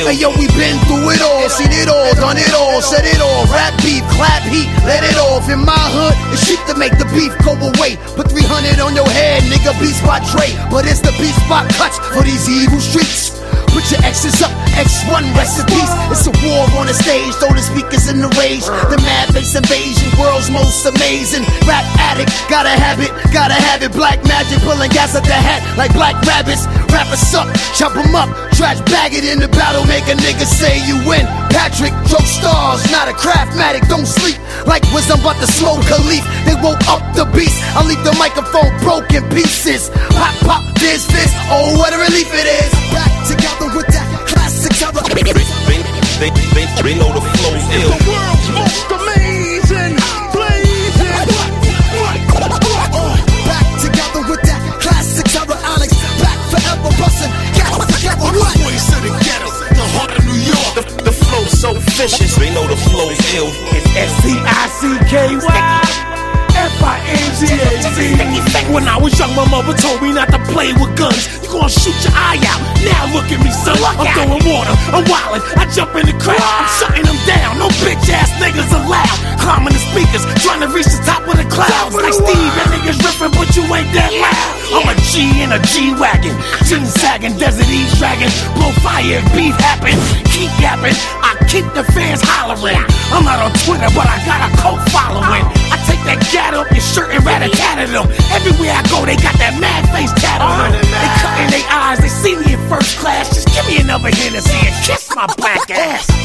Hey yo, we been through it all, seen it all, done it all, said it all. Rap beef, clap heat, let it off. In my hood, it's cheap to make the beef go away. Put 300 on your head, nigga, beat spot Dre. But it's the beat spot cuts for these evil streets. Put your X's up, X1 recipes. It's a war on the stage, throw the speakers in the rage. The mad face invasion, world's most amazing. Rap addict, gotta have it. Black magic, pulling gas at the hat like black rabbits. Rappers suck, chop them up, trash bag it in the battle, make a nigga say you win. Patrick, throw stars, not a craftmatic, don't sleep. Like wisdom about to smoke a leaf, they woke up the beast. I leave the microphone broken pieces. Pop, pop, fizz, oh what a relief it is. Back together with that classic cover. They know the flow's ill. The world's most amazing, blazing. Back together with that classic cover. Alex, back forever bustin'. Gas together, what? Voice of the ghetto, the heart of New York. The flow's so vicious. They know the flow's ill. It's STICKY. FINGAZ. When I was young, my mother told me not to play with guns. You gon' shoot your eye out. Now look at me, son. I'm throwing water, I'm wildin', I jump in the crowd, I'm shutting them down. No bitch ass niggas allowed. Climbing the speakers, trying to reach the top of the clouds. Like Steve, that nigga's ripping, but you ain't that loud. I'm a G in a G-Wagon, jeans sagging, Desert East dragon. Blow fire if beef happen. Keep yapping, I keep the fans hollering. I'm not on Twitter, but I got a cult following. I take that gat up your shirt and rat-a-tat-at them. Everywhere I go, they got that mad face tat on them. They cutting their eyes, they see me in first class. Just give me another Hennessy and kiss my black ass.